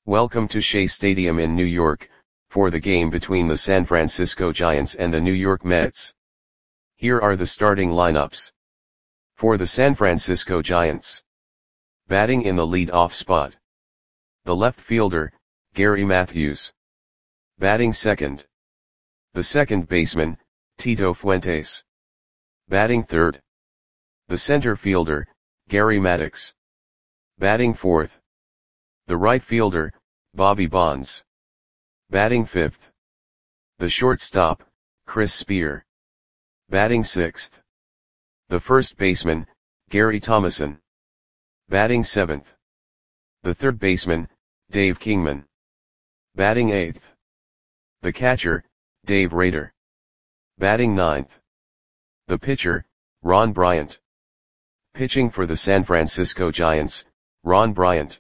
Welcome to Shea Stadium in New York, for the game between the San Francisco Giants and the New York Mets. Here are the starting lineups. For the San Francisco Giants. Batting in the lead-off spot. The left fielder, Gary Matthews. Batting second. The second baseman, Tito Fuentes. Batting third. The center fielder, Gary Maddox. Batting fourth. The right fielder, Bobby Bonds. Batting fifth. The shortstop, Chris Spear. Batting sixth. The first baseman, Gary Thomasson. Batting seventh. The third baseman, Dave Kingman. Batting eighth. The catcher, Dave Rader. Batting ninth. The pitcher, Ron Bryant. Pitching for the San Francisco Giants, Ron Bryant.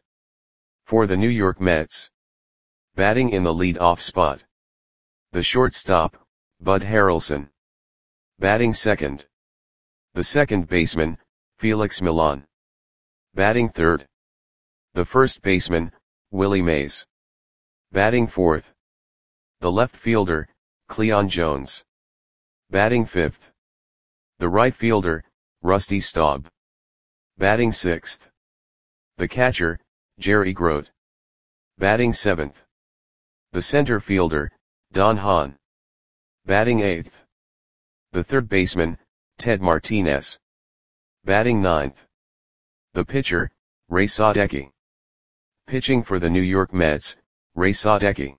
For the New York Mets. Batting in the lead-off spot. The shortstop, Bud Harrelson. Batting second. The second baseman, Felix Millan. Batting third. The first baseman, Willie Mays. Batting fourth. The left fielder, Cleon Jones. Batting fifth. The right fielder, Rusty Staub. Batting sixth. The catcher, Jerry Grote. Batting seventh. The center fielder, Don Hahn. Batting eighth. The third baseman, Ted Martinez. Batting ninth. The pitcher, Ray Sadecki. Pitching for the New York Mets, Ray Sadecki.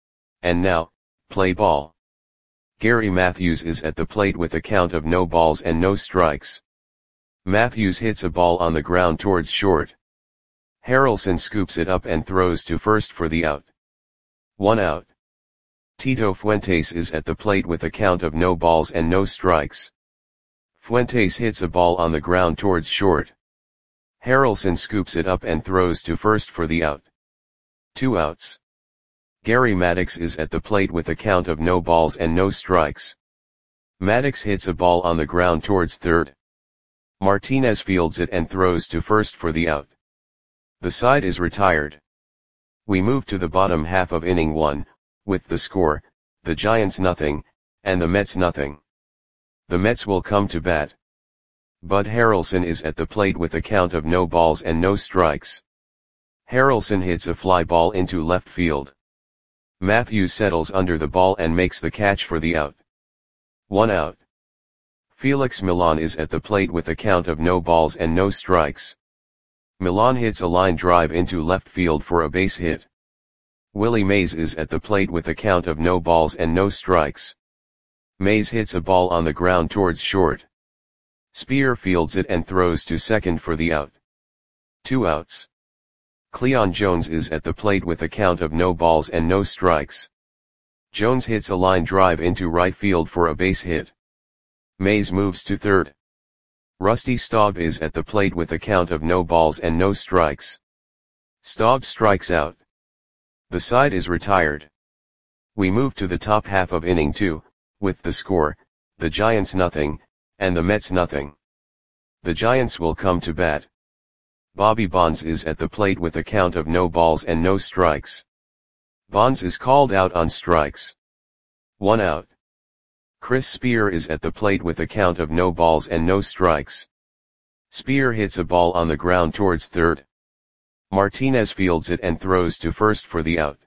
And now, play ball. Gary Matthews is at the plate with a count of no balls and no strikes. Matthews hits a ball on the ground towards short. Harrelson scoops it up and throws to first for the out. 1 out. Tito Fuentes is at the plate with a count of no balls and no strikes. Fuentes hits a ball on the ground towards short. Harrelson scoops it up and throws to first for the out. 2 outs. Gary Maddox is at the plate with a count of no balls and no strikes. Maddox hits a ball on the ground towards third. Martinez fields it and throws to first for the out. The side is retired. We move to the bottom half of inning 1, with the score, the Giants nothing, and the Mets nothing. The Mets will come to bat. Bud Harrelson is at the plate with a count of no balls and no strikes. Harrelson hits a fly ball into left field. Matthews settles under the ball and makes the catch for the out. 1 out. Felix Millan is at the plate with a count of no balls and no strikes. Millan hits a line drive into left field for a base hit. Willie Mays is at the plate with a count of no balls and no strikes. Mays hits a ball on the ground towards short. Spear fields it and throws to second for the out. 2 outs. Cleon Jones is at the plate with a count of no balls and no strikes. Jones hits a line drive into right field for a base hit. Mays moves to third. Rusty Staub is at the plate with a count of no balls and no strikes. Staub strikes out. The side is retired. We move to the top half of inning 2, with the score, the Giants nothing, and the Mets nothing. The Giants will come to bat. Bobby Bonds is at the plate with a count of no balls and no strikes. Bonds is called out on strikes. 1 out. Chris Spear is at the plate with a count of no balls and no strikes. Spear hits a ball on the ground towards third. Martinez fields it and throws to first for the out.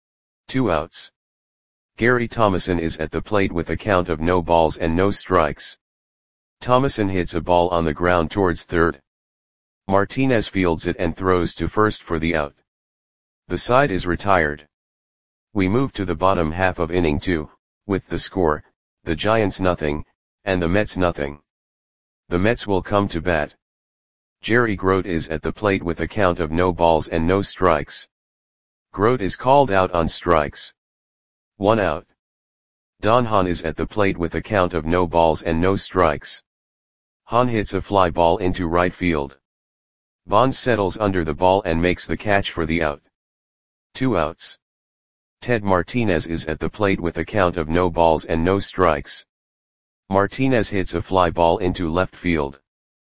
2 outs. Gary Thomasson is at the plate with a count of no balls and no strikes. Thomasson hits a ball on the ground towards third. Martinez fields it and throws to first for the out. The side is retired. We move to the bottom half of inning 2, with the score, the Giants nothing, and the Mets nothing. The Mets will come to bat. Jerry Grote is at the plate with a count of no balls and no strikes. Grote is called out on strikes. 1 out. Don Hahn is at the plate with a count of no balls and no strikes. Hahn hits a fly ball into right field. Bonds settles under the ball and makes the catch for the out. 2 outs. Ted Martinez is at the plate with a count of no balls and no strikes. Martinez hits a fly ball into left field.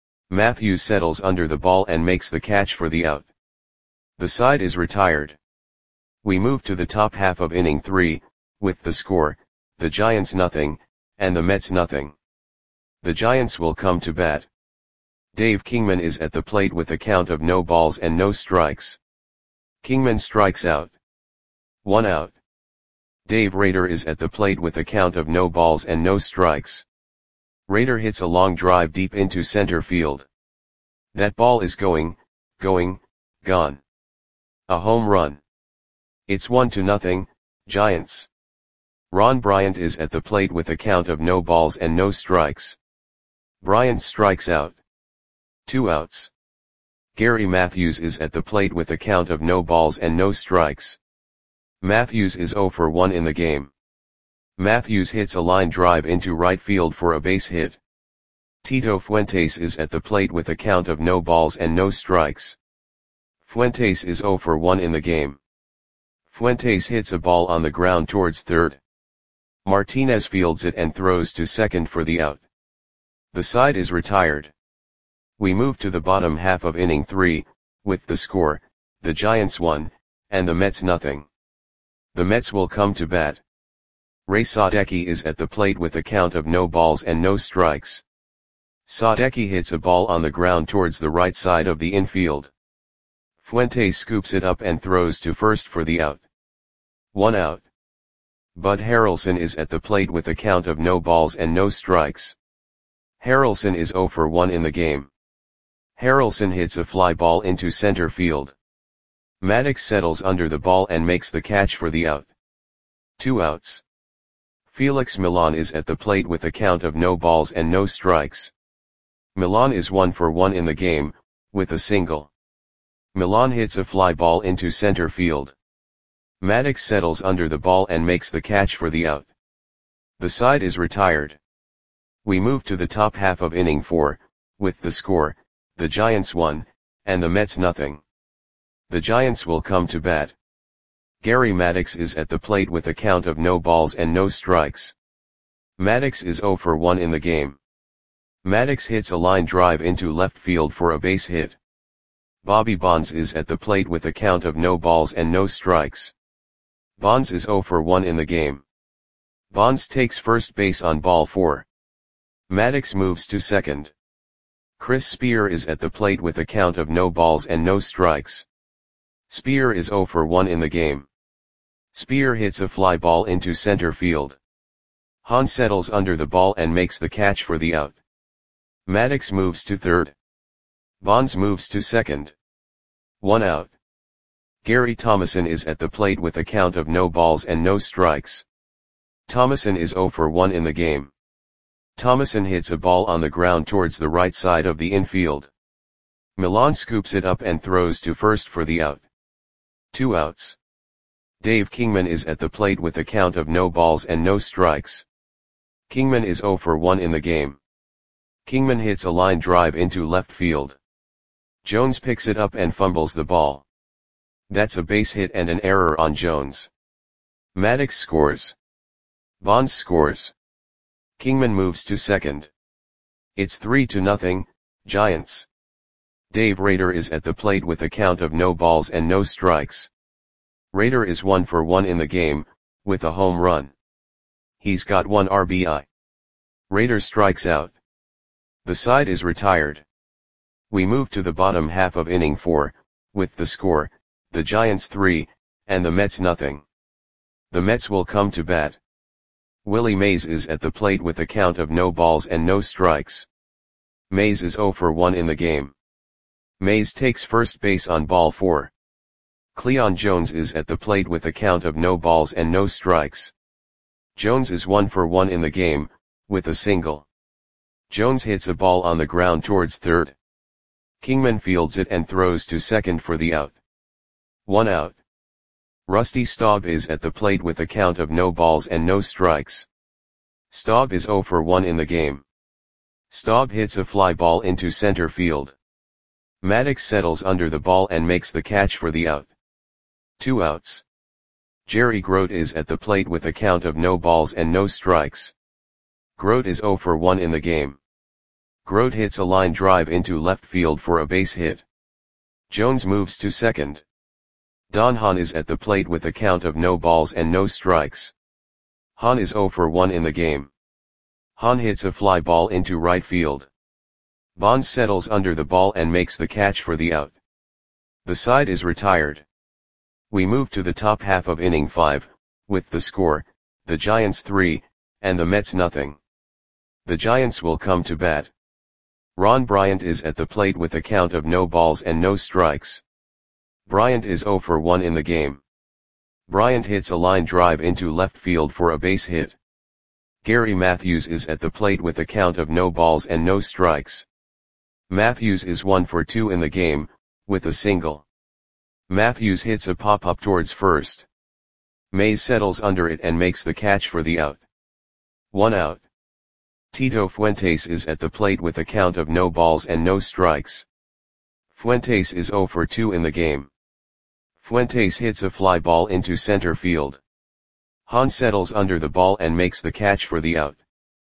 Matthews settles under the ball and makes the catch for the out. The side is retired. We move to the top half of inning 3, with the score, the Giants nothing, and the Mets nothing. The Giants will come to bat. Dave Kingman is at the plate with a count of no balls and no strikes. Kingman strikes out. 1 out. Dave Rader is at the plate with a count of no balls and no strikes. Rader hits a long drive deep into center field. That ball is going, gone. A home run. It's 1-0, Giants. Ron Bryant is at the plate with a count of no balls and no strikes. Bryant strikes out. 2 outs. Gary Matthews is at the plate with a count of no balls and no strikes. Matthews is 0 for 1 in the game. Matthews hits a line drive into right field for a base hit. Tito Fuentes is at the plate with a count of no balls and no strikes. Fuentes is 0 for 1 in the game. Fuentes hits a ball on the ground towards third. Martinez fields it and throws to second for the out. The side is retired. We move to the bottom half of inning 3, with the score, the Giants 1, and the Mets nothing. The Mets will come to bat. Ray Sadecki is at the plate with a count of no balls and no strikes. Sadecki hits a ball on the ground towards the right side of the infield. Fuentes scoops it up and throws to first for the out. 1 out. Bud Harrelson is at the plate with a count of no balls and no strikes. Harrelson is 0 for 1 in the game. Harrelson hits a fly ball into center field. Maddox settles under the ball and makes the catch for the out. 2 outs. Felix Millan is at the plate with a count of no balls and no strikes. Millan is 1 for 1 in the game, with a single. Millan hits a fly ball into center field. Maddox settles under the ball and makes the catch for the out. The side is retired. We move to the top half of inning 4, with the score, the Giants 1, and the Mets nothing. The Giants will come to bat. Gary Maddox is at the plate with a count of no balls and no strikes. Maddox is 0 for 1 in the game. Maddox hits a line drive into left field for a base hit. Bobby Bonds is at the plate with a count of no balls and no strikes. Bonds is 0 for 1 in the game. Bonds takes first base on ball 4. Maddox moves to second. Chris Spear is at the plate with a count of no balls and no strikes. Spear is 0 for 1 in the game. Spear hits a fly ball into center field. Hahn settles under the ball and makes the catch for the out. Maddox moves to third. Bonds moves to second. 1 out. Gary Thomason is at the plate with a count of no balls and no strikes. Thomason is 0 for 1 in the game. Thomason hits a ball on the ground towards the right side of the infield. Millan scoops it up and throws to first for the out. 2 outs. Dave Kingman is at the plate with a count of no balls and no strikes. Kingman is 0 for 1 in the game. Kingman hits a line drive into left field. Jones picks it up and fumbles the ball. That's a base hit and an error on Jones. Maddox scores. Bonds scores. Kingman moves to second. It's 3-0, Giants. Dave Rader is at the plate with a count of no balls and no strikes. Rader is 1 for 1 in the game, with a home run. He's got 1 RBI. Rader strikes out. The side is retired. We move to the bottom half of inning 4, with the score, the Giants 3, and the Mets nothing. The Mets will come to bat. Willie Mays is at the plate with a count of no balls and no strikes. Mays is 0 for 1 in the game. Mays takes first base on ball 4. Cleon Jones is at the plate with a count of no balls and no strikes. Jones is 1 for 1 in the game, with a single. Jones hits a ball on the ground towards third. Kingman fields it and throws to second for the out. 1 out. Rusty Staub is at the plate with a count of no balls and no strikes. Staub is 0 for 1 in the game. Staub hits a fly ball into center field. Maddox settles under the ball and makes the catch for the out. 2 outs. Jerry Grote is at the plate with a count of no balls and no strikes. Grote is 0 for 1 in the game. Grote hits a line drive into left field for a base hit. Jones moves to second. Don Hahn is at the plate with a count of no balls and no strikes. Hahn is 0 for 1 in the game. Hahn hits a fly ball into right field. Bonds settles under the ball and makes the catch for the out. The side is retired. We move to the top half of inning 5, with the score, the Giants 3, and the Mets nothing. The Giants will come to bat. Ron Bryant is at the plate with a count of no balls and no strikes. Bryant is 0 for 1 in the game. Bryant hits a line drive into left field for a base hit. Gary Matthews is at the plate with a count of no balls and no strikes. Matthews is 1 for 2 in the game, with a single. Matthews hits a pop-up towards first. Mays settles under it and makes the catch for the out. 1 out. Tito Fuentes is at the plate with a count of no balls and no strikes. Fuentes is 0 for 2 in the game. Fuentes hits a fly ball into center field. Hahn settles under the ball and makes the catch for the out.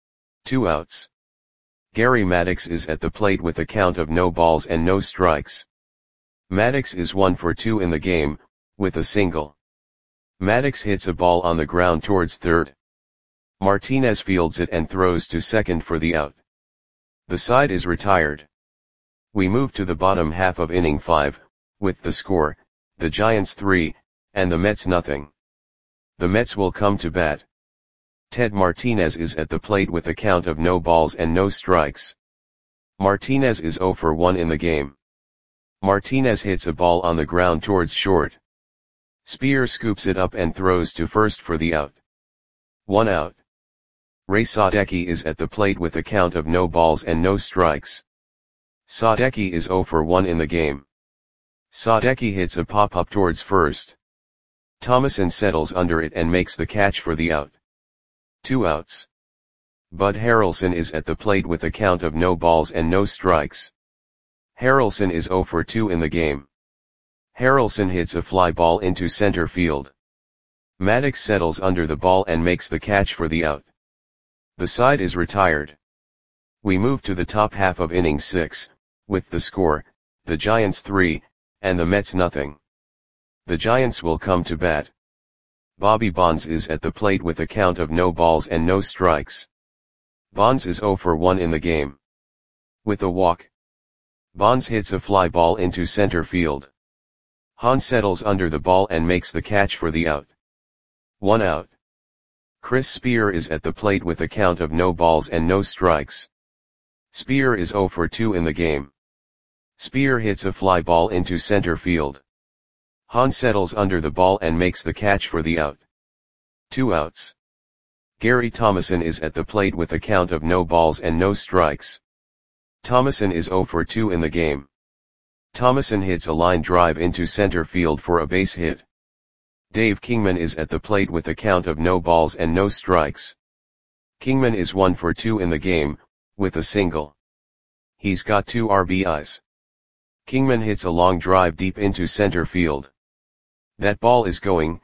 2 outs. Gary Maddox is at the plate with a count of no balls and no strikes. Maddox is 1 for 2 in the game, with a single. Maddox hits a ball on the ground towards third. Martinez fields it and throws to second for the out. The side is retired. We move to the bottom half of inning 5, with the score, the Giants 3, and the Mets nothing. The Mets will come to bat. Ted Martinez is at the plate with a count of no balls and no strikes. Martinez is 0 for 1 in the game. Martinez hits a ball on the ground towards short. Spear scoops it up and throws to first for the out. 1 out. Ray Sadecki is at the plate with a count of no balls and no strikes. Sadecki is 0 for 1 in the game. Sadecki hits a pop-up towards first. Thomason settles under it and makes the catch for the out. 2 outs. Bud Harrelson is at the plate with a count of no balls and no strikes. Harrelson is 0 for 2 in the game. Harrelson hits a fly ball into center field. Maddox settles under the ball and makes the catch for the out. The side is retired. We move to the top half of inning 6, with the score, the Giants 3, and the Mets nothing. The Giants will come to bat. Bobby Bonds is at the plate with a count of no balls and no strikes. Bonds is 0 for 1 in the game. With a walk. Bonds hits a fly ball into center field. Hahn settles under the ball and makes the catch for the out. 1 out. Chris Spear is at the plate with a count of no balls and no strikes. Spear is 0 for 2 in the game. Spear hits a fly ball into center field. Hahn settles under the ball and makes the catch for the out. 2 outs. Gary Thomason is at the plate with a count of no balls and no strikes. Thomason is 0 for 2 in the game. Thomason hits a line drive into center field for a base hit. Dave Kingman is at the plate with a count of no balls and no strikes. Kingman is 1 for 2 in the game, with a single. He's got 2 RBIs. Kingman hits a long drive deep into center field. That ball is gone.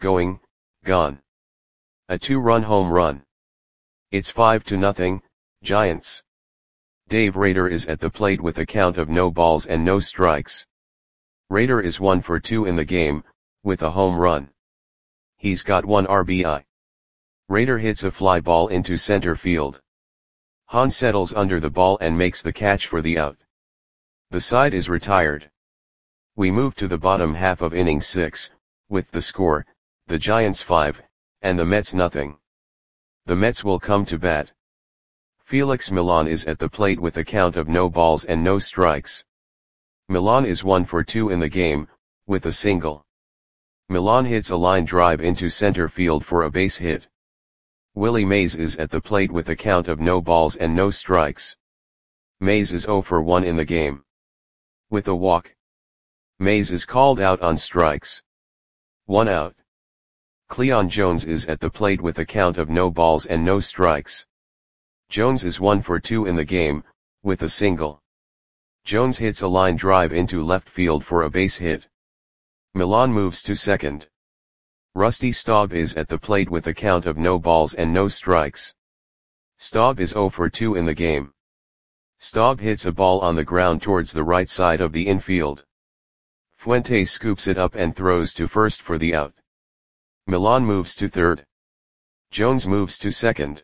A 2-run home run. It's 5-0, Giants. Dave Rader is at the plate with a count of no balls and no strikes. Rader is 1 for 2 in the game, with a home run. He's got 1 RBI. Rader hits a fly ball into center field. Hahn settles under the ball and makes the catch for the out. The side is retired. We move to the bottom half of inning 6, with the score, the Giants 5, and the Mets nothing. The Mets will come to bat. Felix Millan is at the plate with a count of no balls and no strikes. Millan is 1 for 2 in the game, with a single. Millan hits a line drive into center field for a base hit. Willie Mays is at the plate with a count of no balls and no strikes. Mays is 0 for 1 in the game. With a walk. Mays is called out on strikes. 1 out. Cleon Jones is at the plate with a count of no balls and no strikes. Jones is 1 for 2 in the game, with a single. Jones hits a line drive into left field for a base hit. Millan moves to second. Rusty Staub is at the plate with a count of no balls and no strikes. Staub is 0 for 2 in the game. Staub hits a ball on the ground towards the right side of the infield. Fuentes scoops it up and throws to first for the out. Milan moves to third. Jones moves to second.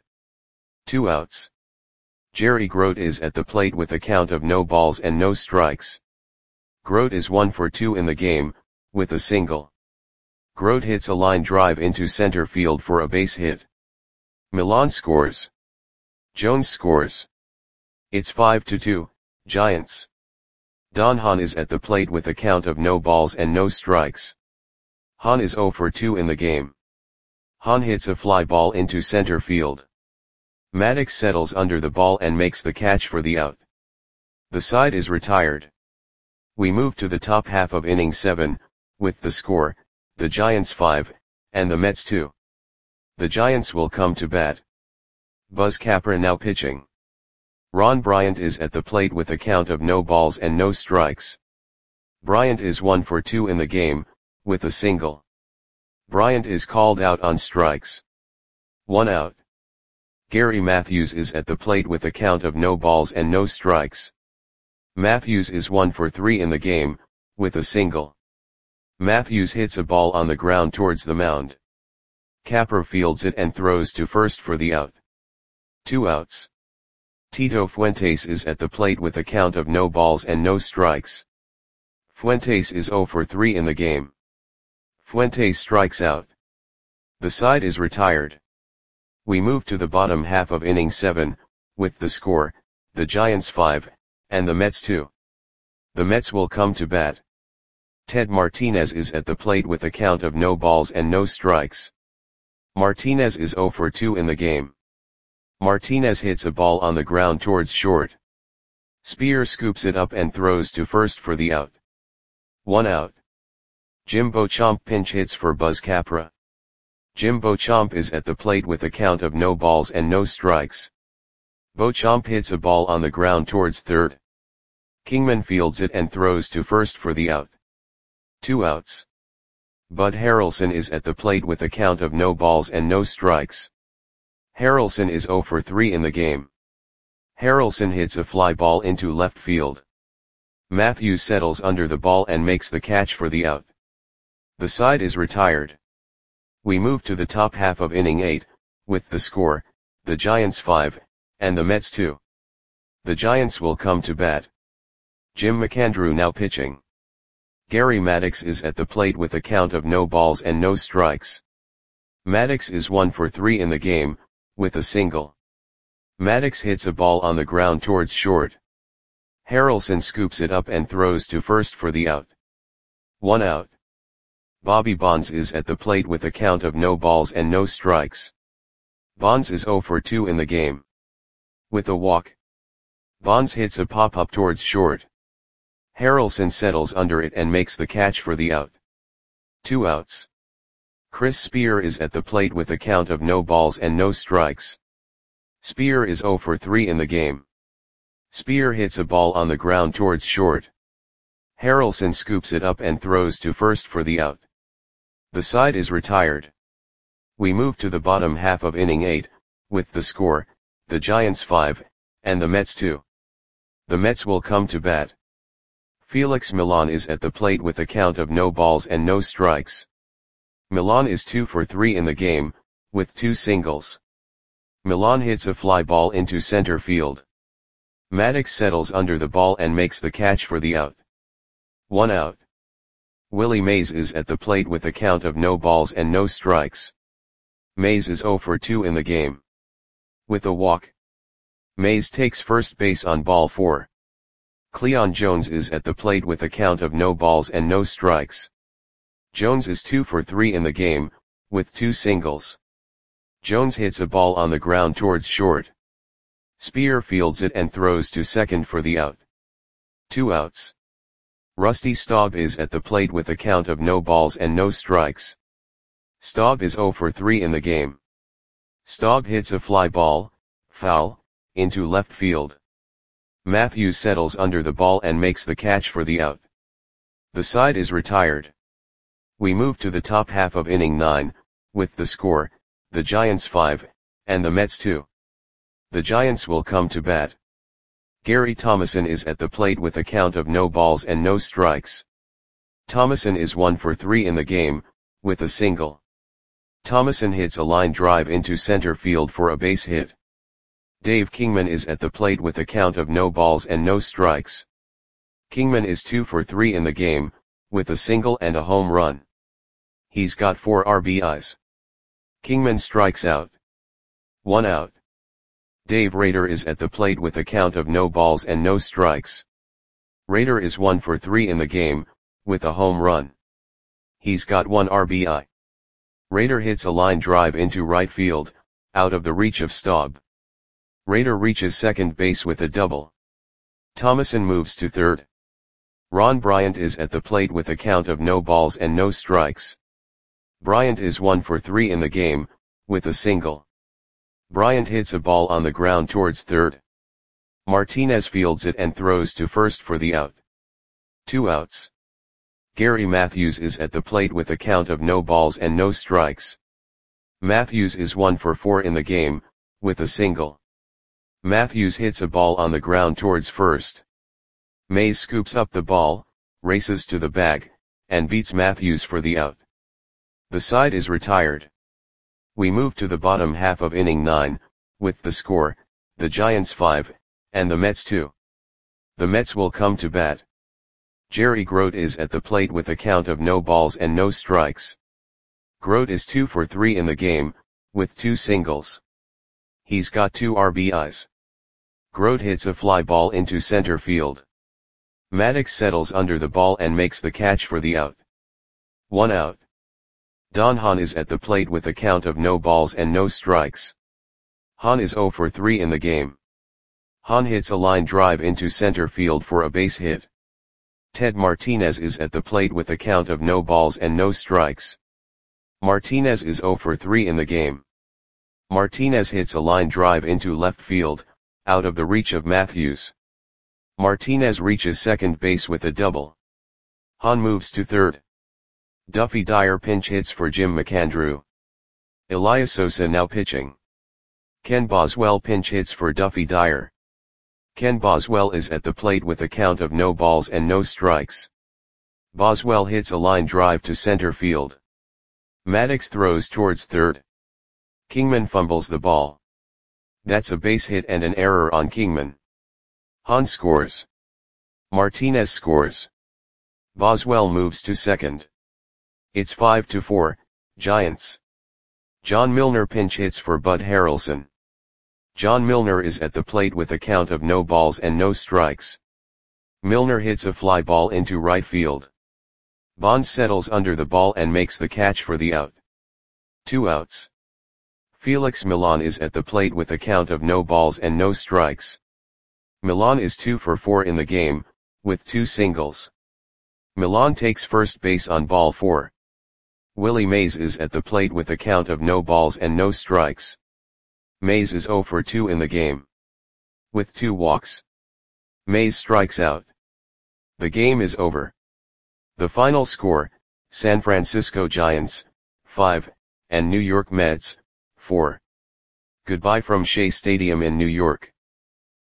2 outs. Jerry Grote is at the plate with a count of no balls and no strikes. Grote is 1 for 2 in the game, with a single. Grote hits a line drive into center field for a base hit. Milan scores. Jones scores. It's 5-2, Giants. Don Hahn is at the plate with a count of no balls and no strikes. Hahn is 0 for 2 in the game. Hahn hits a fly ball into center field. Maddox settles under the ball and makes the catch for the out. The side is retired. We move to the top half of inning 7, with the score, the Giants 5, and the Mets 2. The Giants will come to bat. Buzz Capra now pitching. Ron Bryant is at the plate with a count of no balls and no strikes. Bryant is 1 for 2 in the game, with a single. Bryant is called out on strikes. 1 out. Gary Matthews is at the plate with a count of no balls and no strikes. Matthews is 1 for 3 in the game, with a single. Matthews hits a ball on the ground towards the mound. Capra fields it and throws to first for the out. 2 outs. Tito Fuentes is at the plate with a count of no balls and no strikes. Fuentes is 0 for 3 in the game. Fuentes strikes out. The side is retired. We move to the bottom half of inning 7, with the score, the Giants 5, and the Mets 2. The Mets will come to bat. Ted Martinez is at the plate with a count of no balls and no strikes. Martinez is 0 for 2 in the game. Martinez hits a ball on the ground towards short. Spear scoops it up and throws to first for the out. 1 out. Jim Beauchamp pinch hits for Buzz Capra. Jim Beauchamp is at the plate with a count of no balls and no strikes. Beauchamp hits a ball on the ground towards third. Kingman fields it and throws to first for the out. 2 outs. Bud Harrelson is at the plate with a count of no balls and no strikes. Harrelson is 0 for 3 in the game. Harrelson hits a fly ball into left field. Matthews settles under the ball and makes the catch for the out. The side is retired. We move to the top half of inning 8, with the score, the Giants 5, and the Mets 2. The Giants will come to bat. Jim McAndrew now pitching. Gary Maddox is at the plate with a count of no balls and no strikes. Maddox is 1 for 3 in the game, with a single. Maddox hits a ball on the ground towards short. Harrelson scoops it up and throws to first for the out. 1 out. Bobby Bonds is at the plate with a count of no balls and no strikes. Bonds is 0 for 2 in the game. With a walk. Bonds hits a pop-up towards short. Harrelson settles under it and makes the catch for the out. 2 outs. Chris Spear is at the plate with a count of no balls and no strikes. Spear is 0 for 3 in the game. Spear hits a ball on the ground towards short. Harrelson scoops it up and throws to first for the out. The side is retired. We move to the bottom half of inning 8, with the score, the Giants 5, and the Mets 2. The Mets will come to bat. Felix Milan is at the plate with a count of no balls and no strikes. Milan is 2 for 3 in the game, with 2 singles. Milan hits a fly ball into center field. Maddox settles under the ball and makes the catch for the out. 1 out. Willie Mays is at the plate with a count of no balls and no strikes. Mays is 0 for 2 in the game. With a walk. Mays takes first base on ball 4. Cleon Jones is at the plate with a count of no balls and no strikes. Jones is 2 for 3 in the game, with 2 singles. Jones hits a ball on the ground towards short. Spear fields it and throws to second for the out. 2 outs. Rusty Staub is at the plate with a count of no balls and no strikes. Staub is 0 for 3 in the game. Staub hits a fly ball, foul, into left field. Matthews settles under the ball and makes the catch for the out. The side is retired. We move to the top half of inning 9, with the score, the Giants 5, and the Mets 2. The Giants will come to bat. Gary Thomason is at the plate with a count of no balls and no strikes. Thomason is 1 for 3 in the game, with a single. Thomason hits a line drive into center field for a base hit. Dave Kingman is at the plate with a count of no balls and no strikes. Kingman is 2 for 3 in the game, with a single and a home run. He's got 4 RBIs. Kingman strikes out. 1 out. Dave Rader is at the plate with a count of no balls and no strikes. Rader is 1 for 3 in the game, with a home run. He's got 1 RBI. Rader hits a line drive into right field, out of the reach of Staub. Rader reaches second base with a double. Thomason moves to third. Ron Bryant is at the plate with a count of no balls and no strikes. Bryant is 1 for 3 in the game, with a single. Bryant hits a ball on the ground towards third. Martinez fields it and throws to first for the out. 2 outs. Gary Matthews is at the plate with a count of no balls and no strikes. Matthews is 1 for 4 in the game, with a single. Matthews hits a ball on the ground towards first. Mays scoops up the ball, races to the bag, and beats Matthews for the out. The side is retired. We move to the bottom half of inning 9, with the score, the Giants 5, and the Mets 2. The Mets will come to bat. Jerry Grote is at the plate with a count of no balls and no strikes. Grote is 2 for 3 in the game, with 2 singles. He's got 2 RBIs. Grote hits a fly ball into center field. Maddox settles under the ball and makes the catch for the out. 1 out. Don Hahn is at the plate with a count of no balls and no strikes. Hahn is 0 for 3 in the game. Hahn hits a line drive into center field for a base hit. Ted Martinez is at the plate with a count of no balls and no strikes. Martinez is 0 for 3 in the game. Martinez hits a line drive into left field, out of the reach of Matthews. Martinez reaches second base with a double. Hahn moves to third. Duffy Dyer pinch hits for Jim McAndrew. Elias Sosa now pitching. Ken Boswell pinch hits for Duffy Dyer. Ken Boswell is at the plate with a count of no balls and no strikes. Boswell hits a line drive to center field. Maddox throws towards third. Kingman fumbles the ball. That's a base hit and an error on Kingman. Hahn scores. Martinez scores. Boswell moves to second. It's 5-4, Giants. John Milner pinch hits for Bud Harrelson. John Milner is at the plate with a count of no balls and no strikes. Milner hits a fly ball into right field. Bonds settles under the ball and makes the catch for the out. 2 outs. Felix Millan is at the plate with a count of no balls and no strikes. Millan is 2 for 4 in the game, with 2 singles. Millan takes first base on ball 4. Willie Mays is at the plate with a count of no balls and no strikes. Mays is 0 for 2 in the game. With 2 walks. Mays strikes out. The game is over. The final score, San Francisco Giants, 5, and New York Mets, 4. Goodbye from Shea Stadium in New York.